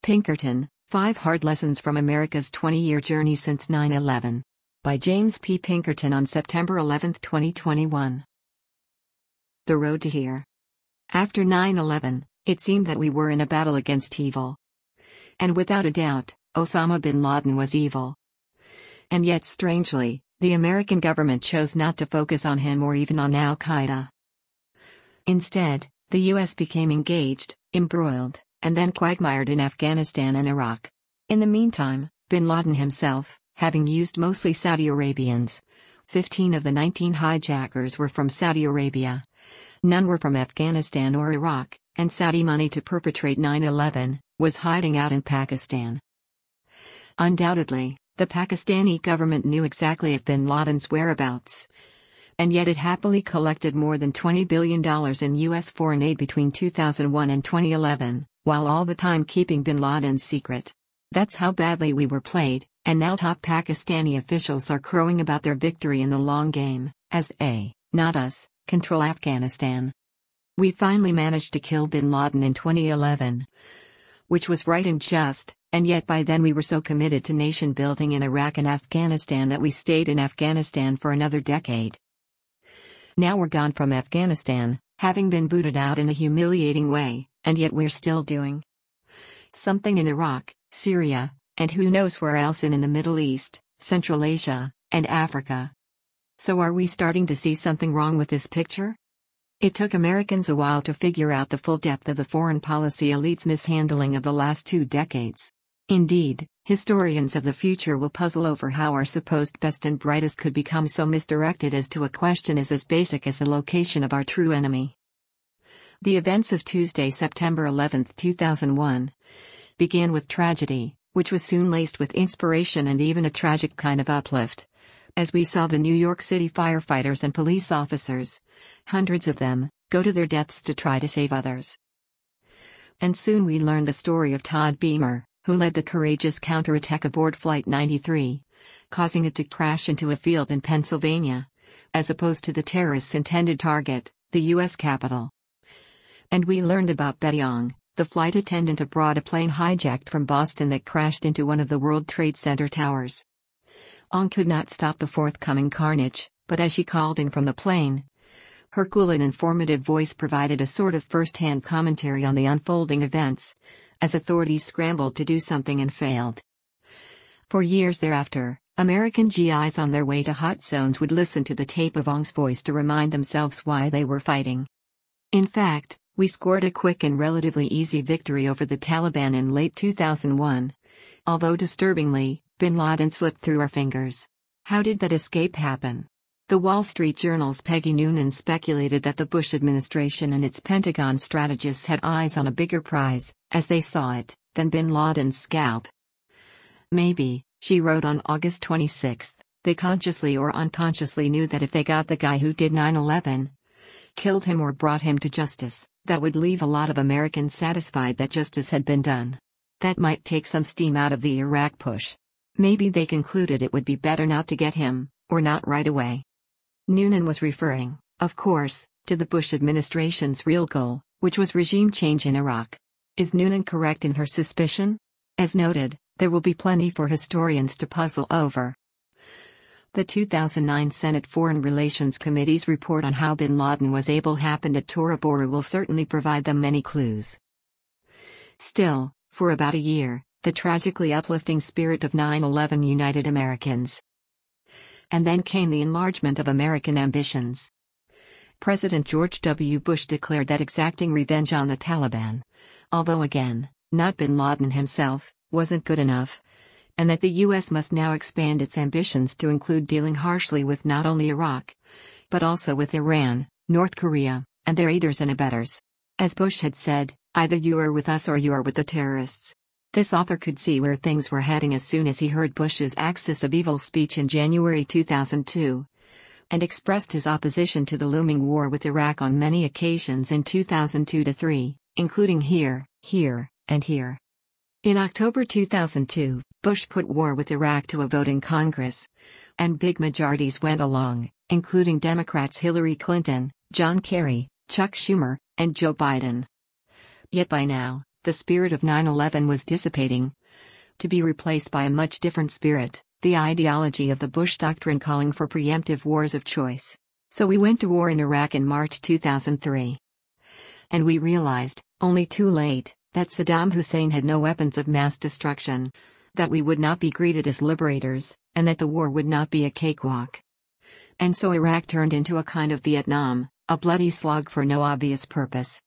Pinkerton, 5 Hard Lessons from America's 20-Year Journey Since 9/11. By James P. Pinkerton on September 11, 2021. The Road to Here. After 9/11, it seemed that we were in a battle against evil. And without a doubt, Osama bin Laden was evil. And yet strangely, the American government chose not to focus on him or even on Al-Qaeda. Instead, the U.S. became engaged, embroiled, and then quagmired in Afghanistan and Iraq. In the meantime, bin Laden himself, having used mostly Saudi Arabians, 15 of the 19 hijackers were from Saudi Arabia. None were from Afghanistan or Iraq, and Saudi money to perpetrate 9/11 was hiding out in Pakistan. Undoubtedly, the Pakistani government knew exactly of bin Laden's whereabouts. And yet it happily collected more than $20 billion in U.S. foreign aid between 2001 and 2011, while all the time keeping bin Laden's secret. That's how badly we were played, and now top Pakistani officials are crowing about their victory in the long game, as they, not us, control Afghanistan. We finally managed to kill bin Laden in 2011. Which was right and just, and yet by then we were so committed to nation building in Iraq and Afghanistan that we stayed in Afghanistan for another decade. Now we're gone from Afghanistan, having been booted out in a humiliating way, and yet we're still doing something in Iraq, Syria, and who knows where else in the Middle East, Central Asia, and Africa. So are we starting to see something wrong with this picture? It took Americans a while to figure out the full depth of the foreign policy elite's mishandling of the last 2 decades. Indeed, historians of the future will puzzle over how our supposed best and brightest could become so misdirected as to a question as basic as the location of our true enemy. The events of Tuesday, September 11, 2001, began with tragedy, which was soon laced with inspiration and even a tragic kind of uplift. As we saw the New York City firefighters and police officers, hundreds of them, go to their deaths to try to save others. And soon we learned the story of Todd Beamer, who led the courageous counterattack aboard Flight 93, causing it to crash into a field in Pennsylvania, as opposed to the terrorists' intended target, the U.S. Capitol. And we learned about Betty Ong, the flight attendant aboard a plane hijacked from Boston that crashed into one of the World Trade Center towers. Ong could not stop the forthcoming carnage, but as she called in from the plane, her cool and informative voice provided a sort of first-hand commentary on the unfolding events, as authorities scrambled to do something and failed. For years thereafter, American GIs on their way to hot zones would listen to the tape of Ong's voice to remind themselves why they were fighting. In fact, we scored a quick and relatively easy victory over the Taliban in late 2001. Although disturbingly, bin Laden slipped through our fingers. How did that escape happen? The Wall Street Journal's Peggy Noonan speculated that the Bush administration and its Pentagon strategists had eyes on a bigger prize, as they saw it, than bin Laden's scalp. Maybe, she wrote on August 26, they consciously or unconsciously knew that if they got the guy who did 9/11, killed him or brought him to justice, that would leave a lot of Americans satisfied that justice had been done. That might take some steam out of the Iraq push. Maybe they concluded it would be better not to get him, or not right away. Noonan was referring, of course, to the Bush administration's real goal, which was regime change in Iraq. Is Noonan correct in her suspicion? As noted, there will be plenty for historians to puzzle over. The 2009 Senate Foreign Relations Committee's report on how bin Laden was able happened at Tora Bora will certainly provide them many clues. Still, for about a year, the tragically uplifting spirit of 9/11 united Americans. And then came the enlargement of American ambitions. President George W. Bush declared that exacting revenge on the Taliban, although again, not bin Laden himself, wasn't good enough, and that the U.S. must now expand its ambitions to include dealing harshly with not only Iraq, but also with Iran, North Korea, and their aiders and abettors. As Bush had said, either you are with us or you are with the terrorists. This author could see where things were heading as soon as he heard Bush's Axis of Evil speech in January 2002, and expressed his opposition to the looming war with Iraq on many occasions in 2002-3, including here, and here. In October 2002, Bush put war with Iraq to a vote in Congress, and big majorities went along, including Democrats Hillary Clinton, John Kerry, Chuck Schumer, and Joe Biden. Yet by now, the spirit of 9/11 was dissipating, to be replaced by a much different spirit, the ideology of the Bush Doctrine calling for preemptive wars of choice. So we went to war in Iraq in March 2003. And we realized, only too late, that Saddam Hussein had no weapons of mass destruction, that we would not be greeted as liberators, and that the war would not be a cakewalk. And so Iraq turned into a kind of Vietnam, a bloody slog for no obvious purpose.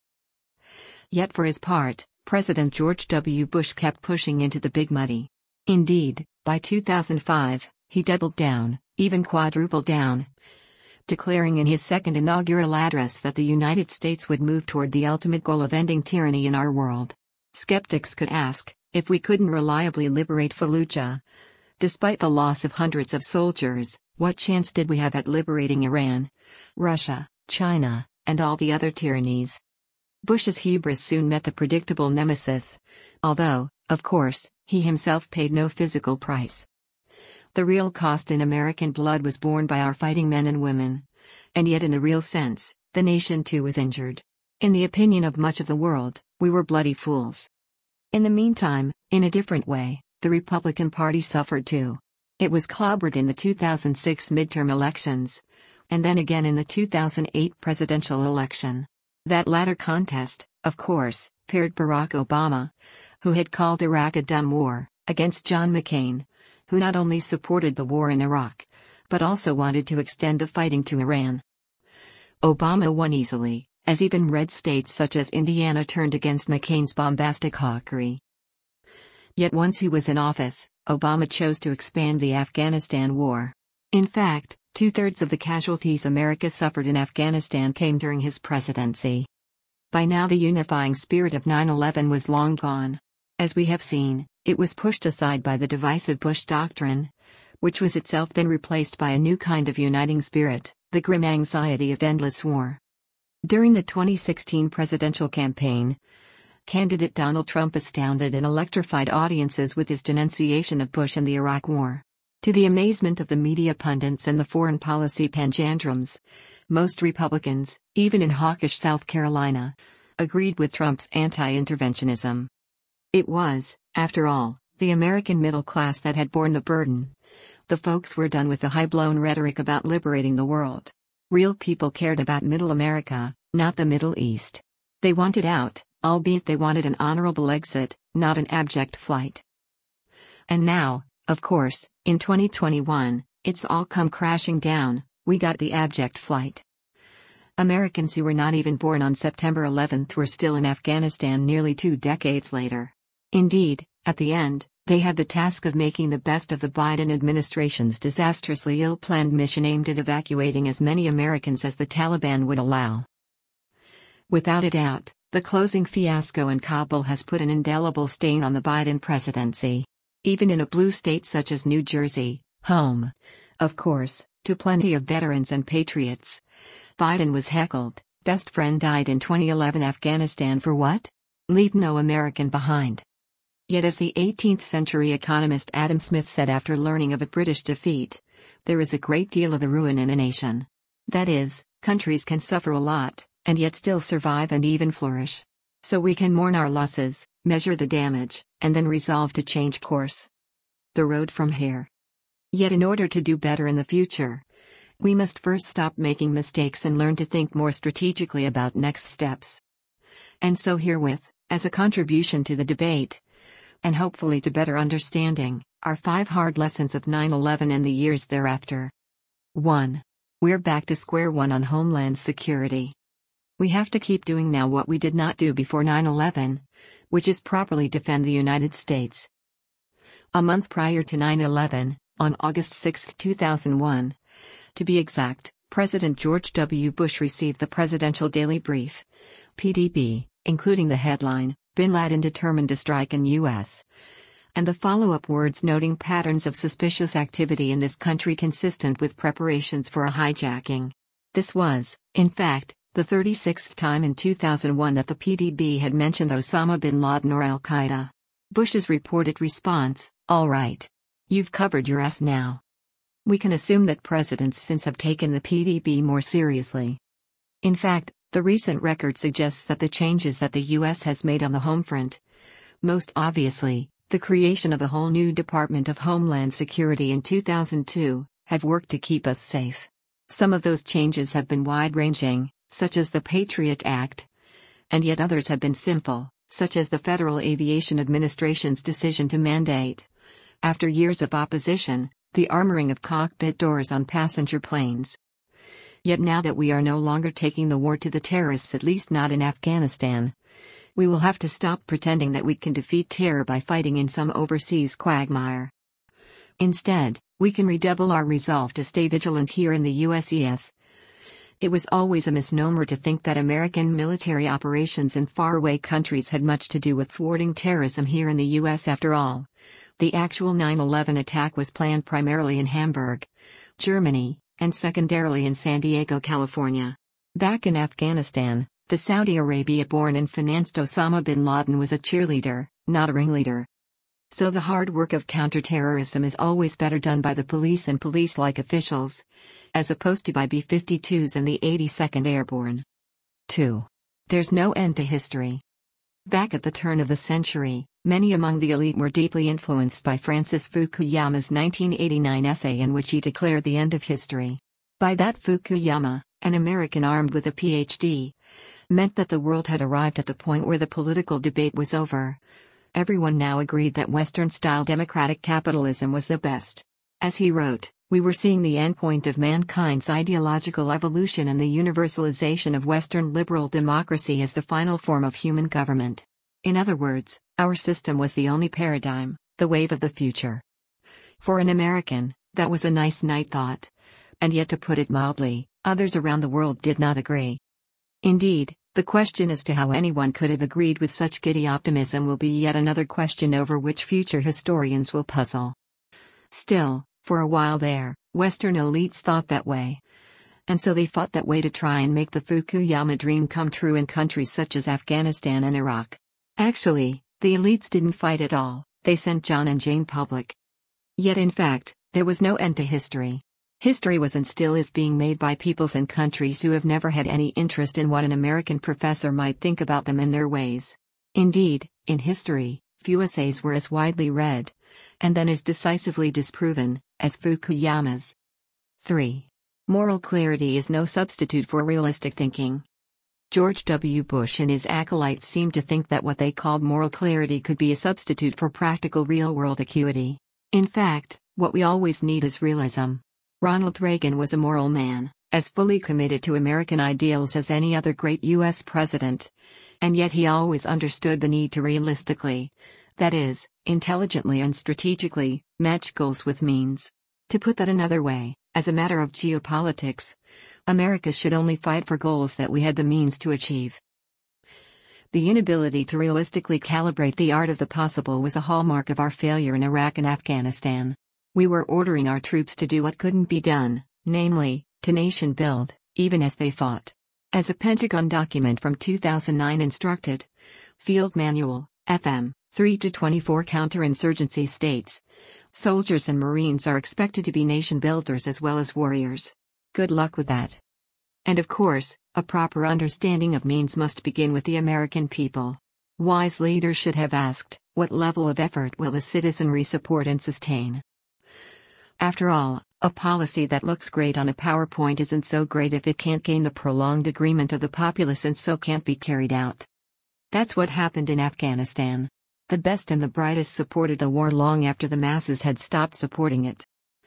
Yet for his part, President George W. Bush kept pushing into the big muddy. Indeed, by 2005, he doubled down, even quadrupled down, declaring in his second inaugural address that the United States would move toward the ultimate goal of ending tyranny in our world. Skeptics could ask, if we couldn't reliably liberate Fallujah, despite the loss of hundreds of soldiers, what chance did we have at liberating Iran, Russia, China, and all the other tyrannies? Bush's hubris soon met the predictable nemesis, although, of course, he himself paid no physical price. The real cost in American blood was borne by our fighting men and women. And yet in a real sense, the nation too was injured. In the opinion of much of the world, we were bloody fools. In the meantime, in a different way, the Republican Party suffered too. It was clobbered in the 2006 midterm elections, and then again in the 2008 presidential election. That latter contest, of course, paired Barack Obama, who had called Iraq a dumb war, against John McCain, who not only supported the war in Iraq, but also wanted to extend the fighting to Iran. Obama won easily, as even red states such as Indiana turned against McCain's bombastic hawkery. Yet once he was in office, Obama chose to expand the Afghanistan war. In fact, 2/3 of the casualties America suffered in Afghanistan came during his presidency. By now the unifying spirit of 9/11 was long gone. As we have seen, it was pushed aside by the divisive Bush Doctrine, which was itself then replaced by a new kind of uniting spirit, the grim anxiety of endless war. During the 2016 presidential campaign, candidate Donald Trump astounded and electrified audiences with his denunciation of Bush and the Iraq War. To the amazement of the media pundits and the foreign policy panjandrums, most Republicans, even in hawkish South Carolina, agreed with Trump's anti-interventionism. It was, after all, the American middle class that had borne the burden. The folks were done with the high-blown rhetoric about liberating the world. Real people cared about Middle America, not the Middle East. They wanted out, albeit they wanted an honorable exit, not an abject flight. And now, of course, in 2021, it's all come crashing down. We got the abject flight. Americans who were not even born on September 11th were still in Afghanistan nearly 2 decades later. Indeed, at the end, they had the task of making the best of the Biden administration's disastrously ill-planned mission aimed at evacuating as many Americans as the Taliban would allow. Without a doubt, the closing fiasco in Kabul has put an indelible stain on the Biden presidency. Even in a blue state such as New Jersey, home, of course, to plenty of veterans and patriots, Biden was heckled. Best friend died in 2011. Afghanistan for what? Leave no American behind. Yet as the 18th century economist Adam Smith said after learning of a British defeat, there is a great deal of the ruin in a nation. That is, countries can suffer a lot, and yet still survive and even flourish. So we can mourn our losses, measure the damage, and then resolve to change course. The road from here. Yet in order to do better in the future, we must first stop making mistakes and learn to think more strategically about next steps. And so herewith, as a contribution to the debate, and hopefully to better understanding, are 5 hard lessons of 9/11 and the years thereafter. 1. We're back to square one on Homeland Security. We have to keep doing now what we did not do before 9/11, which is properly defend the United States. A month prior to 9/11, on August 6, 2001, to be exact, President George W. Bush received the Presidential Daily Brief, PDB, including the headline, Bin Laden determined to strike in U.S., and the follow-up words noting patterns of suspicious activity in this country consistent with preparations for a hijacking. This was, in fact, the 36th time in 2001 that the PDB had mentioned Osama bin Laden or Al-Qaeda. Bush's reported response, all right. You've covered your ass now. We can assume that presidents since have taken the PDB more seriously. In fact, the recent record suggests that the changes that the U.S. has made on the home front, Most obviously, the creation of a whole new Department of Homeland Security in 2002 have worked to keep us safe. Some of those changes have been wide-ranging, such as the Patriot Act, and yet others have been simple, such as the Federal Aviation Administration's decision to mandate, after years of opposition, the armoring of cockpit doors on passenger planes. Yet now that we are no longer taking the war to the terrorists, at least not in Afghanistan, we will have to stop pretending that we can defeat terror by fighting in some overseas quagmire. Instead, we can redouble our resolve to stay vigilant here in the USES. It was always a misnomer to think that American military operations in faraway countries had much to do with thwarting terrorism here in the US. After all, the actual 9/11 attack was planned primarily in Hamburg, Germany, and secondarily in San Diego, California. Back in Afghanistan, the Saudi Arabia-born and financed Osama bin Laden was a cheerleader, not a ringleader. So the hard work of counterterrorism is always better done by the police and police-like officials, as opposed to by B-52s and the 82nd Airborne. 2. There's no end to history. Back at the turn of the century, many among the elite were deeply influenced by Francis Fukuyama's 1989 essay in which he declared the end of history. By that, Fukuyama, an American armed with a PhD, meant that the world had arrived at the point where the political debate was over. Everyone now agreed that Western-style democratic capitalism was the best. As he wrote, we were seeing the endpoint of mankind's ideological evolution and the universalization of Western liberal democracy as the final form of human government. In other words, our system was the only paradigm, the wave of the future. For an American, that was a nice night thought. And yet, to put it mildly, others around the world did not agree. Indeed, the question as to how anyone could have agreed with such giddy optimism will be yet another question over which future historians will puzzle. Still, for a while there, Western elites thought that way. And so they fought that way to try and make the Fukuyama dream come true in countries such as Afghanistan and Iraq. Actually, the elites didn't fight at all, they sent John and Jane public. Yet in fact, there was no end to history. History was and still is being made by peoples and countries who have never had any interest in what an American professor might think about them and their ways. Indeed, in history, few essays were as widely read, and then as decisively disproven, as Fukuyama's. 3. Moral clarity is no substitute for realistic thinking. George W. Bush and his acolytes seemed to think that what they called moral clarity could be a substitute for practical real-world acuity. In fact, what we always need is realism. Ronald Reagan was a moral man, as fully committed to American ideals as any other great U.S. president, and yet he always understood the need to realistically, that is, intelligently and strategically, match goals with means. To put that another way, as a matter of geopolitics, America should only fight for goals that we had the means to achieve. The inability to realistically calibrate the art of the possible was a hallmark of our failure in Iraq and Afghanistan. We were ordering our troops to do what couldn't be done, namely, to nation build, even as they fought. As a Pentagon document from 2009 instructed, Field Manual, FM, 3-24 Counterinsurgency states, soldiers and Marines are expected to be nation builders as well as warriors. Good luck with that. And of course, a proper understanding of means must begin with the American people. Wise leaders should have asked, what level of effort will the citizenry support and sustain? After all, a policy that looks great on a PowerPoint isn't so great if it can't gain the prolonged agreement of the populace and so can't be carried out. That's what happened in Afghanistan. The best and the brightest supported the war long after the masses had stopped supporting it.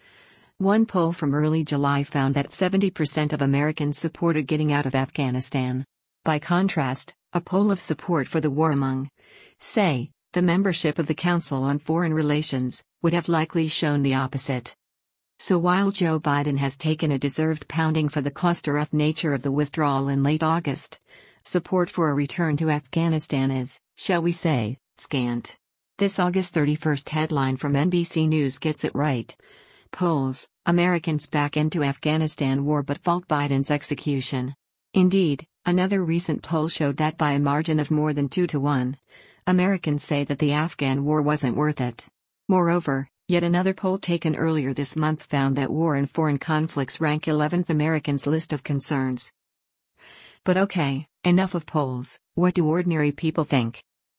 One poll from early July found that 70% of Americans supported getting out of Afghanistan. By contrast, a poll of support for the war among, say, the membership of the Council on Foreign Relations, would have likely shown the opposite. So while Joe Biden has taken a deserved pounding for the cluster-F nature of the withdrawal in late August, support for a return to Afghanistan is, shall we say, scant. This August 31st headline from NBC News gets it right. Polls, Americans back into Afghanistan war but fault Biden's execution. Indeed, another recent poll showed that by a margin of more than 2-1, Americans say that the Afghan war wasn't worth it. Moreover, yet another poll taken earlier this month found that war and foreign conflicts rank 11th Americans' list of concerns. But okay, enough of polls. What do ordinary people think?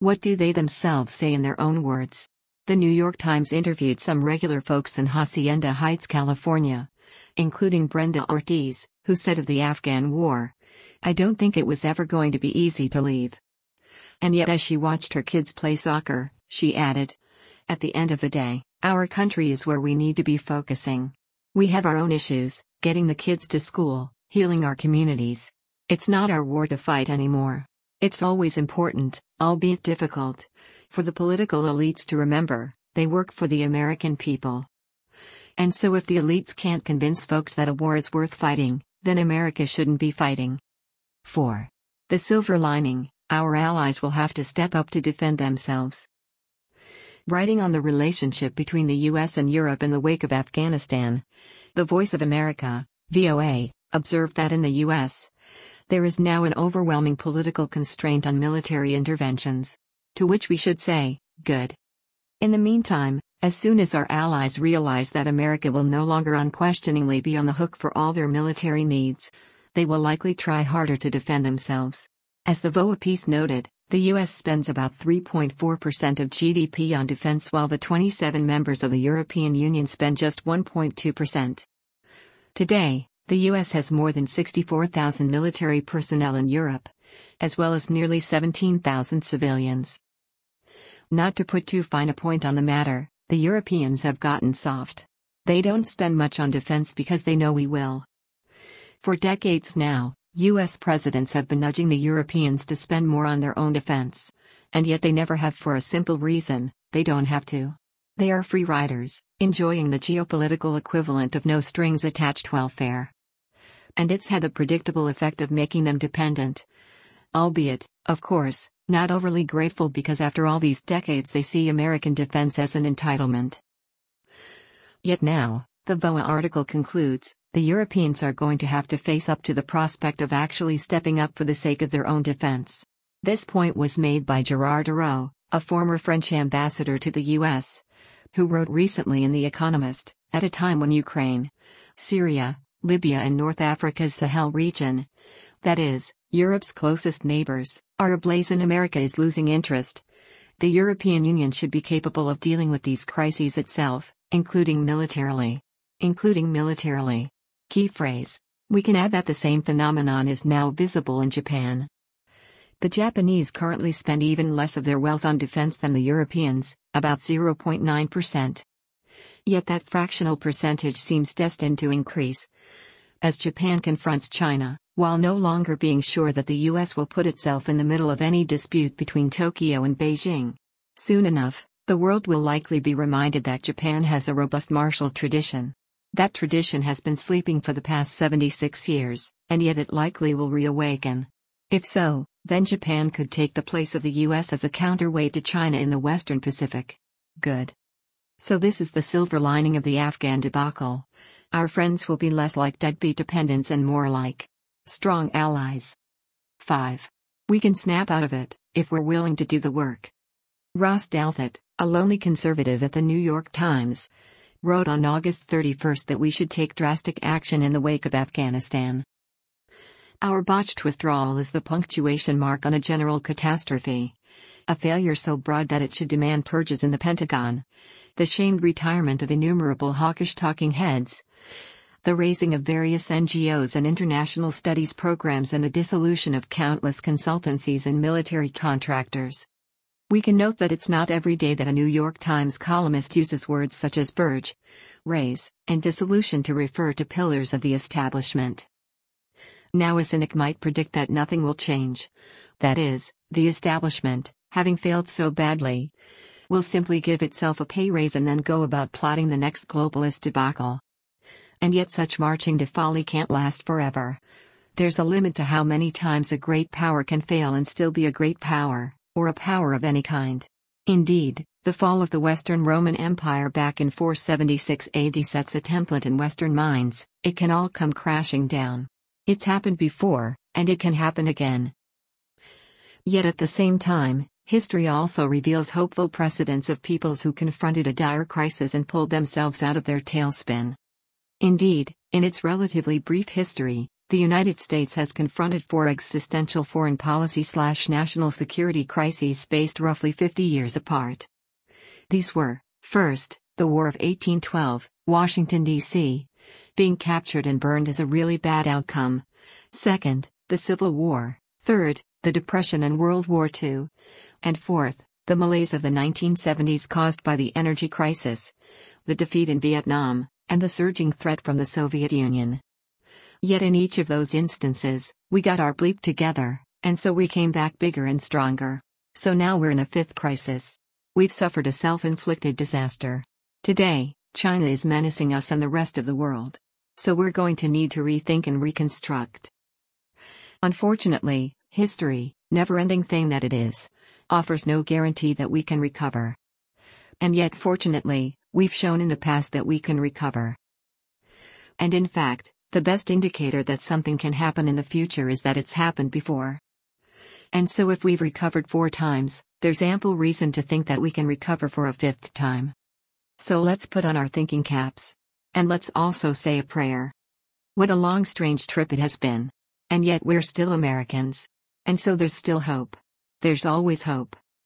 What do they themselves say in their own words? The New York Times interviewed some regular folks in Hacienda Heights, California, including Brenda Ortiz, who said of the Afghan war, "I don't think it was ever going to be easy to leave." And yet, as she watched her kids play soccer, she added, "At the end of the day, our country is where we need to be focusing. We have our own issues, getting the kids to school, healing our communities. It's not our war to fight anymore. It's always important, albeit difficult, for the political elites to remember, they work for the American people. And so if the elites can't convince folks that a war is worth fighting, then America shouldn't be fighting." 4. The silver lining: our allies will have to step up to defend themselves. Writing on the relationship between the US and Europe in the wake of Afghanistan, The Voice of America, VOA, observed that in the US, there is now an overwhelming political constraint on military interventions. To which we should say, good. In the meantime, as soon as our allies realize that America will no longer unquestioningly be on the hook for all their military needs, they will likely try harder to defend themselves. As the VOA piece noted, the US spends about 3.4% of GDP on defense, while the 27 members of the European Union spend just 1.2%. Today, the US has more than 64,000 military personnel in Europe, as well as nearly 17,000 civilians. Not to put too fine a point on the matter, the Europeans have gotten soft. They don't spend much on defense because they know we will. For decades now, US presidents have been nudging the Europeans to spend more on their own defense, and yet they never have, for a simple reason: they don't have to. They are free riders, enjoying the geopolitical equivalent of no strings attached welfare. And it's had the predictable effect of making them dependent. Albeit, of course, not overly grateful, because after all these decades they see American defense as an entitlement. Yet now, the VOA article concludes, the Europeans are going to have to face up to the prospect of actually stepping up for the sake of their own defense. This point was made by Gerard Ayrault, a former French ambassador to the US, who wrote recently in The Economist, at a time when Ukraine, Syria, Libya and North Africa's Sahel region, that is, Europe's closest neighbors, are ablaze and America is losing interest. The European Union should be capable of dealing with these crises itself, including militarily. Key phrase. We can add that the same phenomenon is now visible in Japan. The Japanese currently spend even less of their wealth on defense than the Europeans, about 0.9%. Yet that fractional percentage seems destined to increase as Japan confronts China, while no longer being sure that the US will put itself in the middle of any dispute between Tokyo and Beijing. Soon enough, the world will likely be reminded that Japan has a robust martial tradition. That tradition has been sleeping for the past 76 years, and yet it likely will reawaken. If so, then Japan could take the place of the US as a counterweight to China in the Western Pacific. Good. So this is the silver lining of the Afghan debacle. Our friends will be less like deadbeat dependents and more like strong allies. 5. We can snap out of it, if we're willing to do the work. Ross Douthat, a lonely conservative at the New York Times, wrote on August 31 that we should take drastic action in the wake of Afghanistan. Our botched withdrawal is the punctuation mark on a general catastrophe. A failure so broad that it should demand purges in the Pentagon, the shamed retirement of innumerable hawkish talking heads, the raising of various NGOs and international studies programs, and the dissolution of countless consultancies and military contractors. We can note that it's not every day that a New York Times columnist uses words such as purge, raise, and dissolution to refer to pillars of the establishment. Now a cynic might predict that nothing will change. That is, the establishment, having failed so badly, will simply give itself a pay raise and then go about plotting the next globalist debacle. And yet such marching to folly can't last forever. There's a limit to how many times a great power can fail and still be a great power, or a power of any kind. Indeed, the fall of the Western Roman Empire back in 476 AD sets a template in Western minds: it can all come crashing down. It's happened before, and it can happen again. Yet at the same time, history also reveals hopeful precedents of peoples who confronted a dire crisis and pulled themselves out of their tailspin. Indeed, in its relatively brief history, The United States has confronted four existential foreign policy/national security crises spaced roughly 50 years apart. These were, first, the War of 1812, Washington, D.C. Being captured and burned is a really bad outcome. Second, the Civil War. Third, the Depression and World War II. And fourth, the malaise of the 1970s caused by the energy crisis, the defeat in Vietnam, and the surging threat from the Soviet Union. Yet in each of those instances, we got our bleep together, and so we came back bigger and stronger. So now we're in a fifth crisis. We've suffered a self-inflicted disaster. Today, China is menacing us and the rest of the world. So we're going to need to rethink and reconstruct. Unfortunately, history, never-ending thing that it is, offers no guarantee that we can recover. And yet fortunately, we've shown in the past that we can recover. And in fact, the best indicator that something can happen in the future is that it's happened before. And so if we've recovered 4 times, there's ample reason to think that we can recover for a 5th time. So let's put on our thinking caps. And let's also say a prayer. What a long, strange trip it has been. And yet we're still Americans. And so there's still hope. There's always hope.